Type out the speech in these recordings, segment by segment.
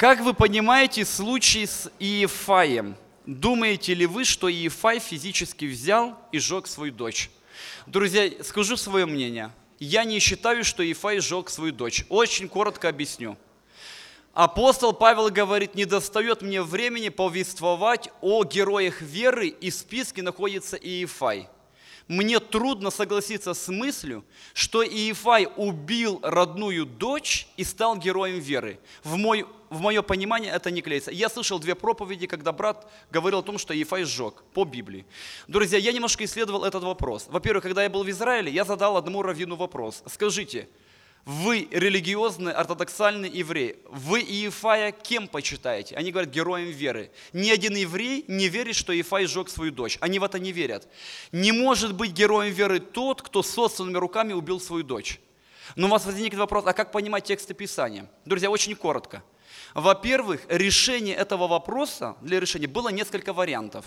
Как вы понимаете случай с Иефаем? Думаете ли вы, что Иефай физически взял и сжег свою дочь? Друзья, скажу свое мнение. Я не считаю, что Иефай сжег свою дочь. Очень коротко объясню. Апостол Павел говорит, не достает мне времени повествовать о героях веры, и в списке находится Иефай. Мне трудно согласиться с мыслью, что Иефай убил родную дочь и стал героем веры. В мое понимание это не клеится. Я слышал 2 проповеди, когда брат говорил о том, что Иефай сжег по Библии. Друзья, я немножко исследовал этот вопрос. Во-первых, когда я был в Израиле, я задал одному раввину вопрос. Скажите, вы религиозный, ортодоксальный еврей, вы Иефая кем почитаете? Они говорят, героем веры. Ни один еврей не верит, что Иефай сжег свою дочь. Они в это не верят. Не может быть героем веры тот, кто собственными руками убил свою дочь. Но у вас возникнет вопрос, а как понимать тексты Писания? Друзья, очень коротко. Во-первых, решение этого вопроса, для решения было несколько вариантов.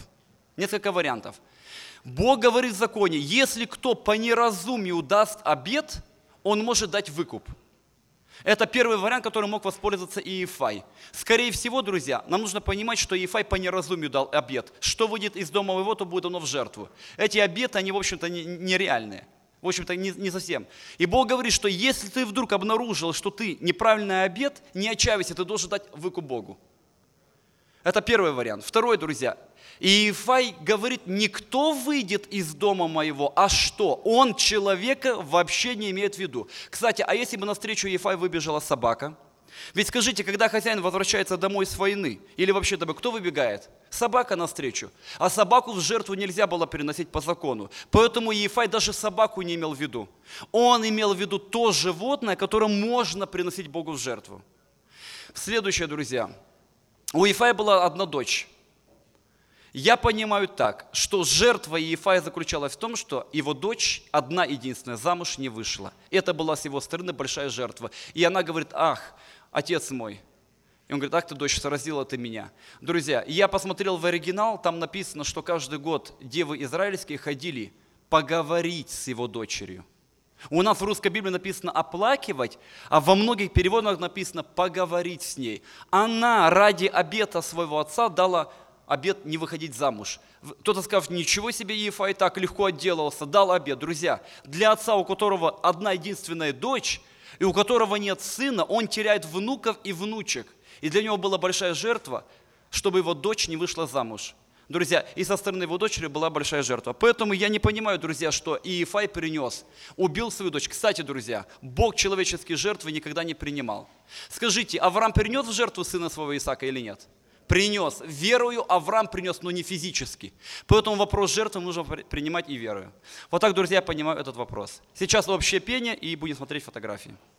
Бог говорит в законе, если кто по неразумию даст обет, он может дать выкуп. Это первый вариант, которым мог воспользоваться Иефай. Скорее всего, друзья, нам нужно понимать, что Иефай по неразумию дал обет. Что выйдет из дома его, то будет оно в жертву. Эти обеты, они, в общем-то, нереальные. В общем-то, не совсем. И Бог говорит, что если ты вдруг обнаружил, что ты неправильный обет, не отчаивайся, ты должен дать выкуп Богу. Это первый вариант. Второй, друзья. Иефай говорит, никто выйдет из дома моего, а что? Он человека вообще не имеет в виду. Кстати, а если бы навстречу Иефаю выбежала собака? Ведь скажите, когда хозяин возвращается домой с войны, или вообще домой, кто выбегает? Собака навстречу. А собаку в жертву нельзя было переносить по закону. Поэтому Иефай даже собаку не имел в виду. Он имел в виду то животное, которое можно приносить Богу в жертву. Следующее, друзья. У Иефая была одна дочь. Я понимаю так, что жертва Иефая заключалась в том, что его дочь, одна единственная, замуж не вышла. Это была с его стороны большая жертва. И она говорит, ах, отец мой. И он говорит, ах ты, дочь, сразила ты меня. Друзья, я посмотрел в оригинал, там написано, что каждый год девы израильские ходили поговорить с его дочерью. У нас в русской Библии написано «оплакивать», а во многих переводах написано «поговорить с ней». Она ради обета своего отца дала обет не выходить замуж. Кто-то скажет, ничего себе, Иефай так легко отделался, дал обет. Друзья, для отца, у которого одна единственная дочь, и у которого нет сына, он теряет внуков и внучек. И для него была большая жертва, чтобы его дочь не вышла замуж. Друзья, и со стороны его дочери была большая жертва. Поэтому я не понимаю, друзья, что Иефай убил свою дочь. Кстати, друзья, Бог человеческие жертвы никогда не принимал. Скажите, Авраам принес в жертву сына своего Исаака или нет? Принес. Верою Авраам принес, но не физически. Поэтому вопрос жертвы нужно принимать и верою. Вот так, друзья, я понимаю этот вопрос. Сейчас общее пение и будем смотреть фотографии.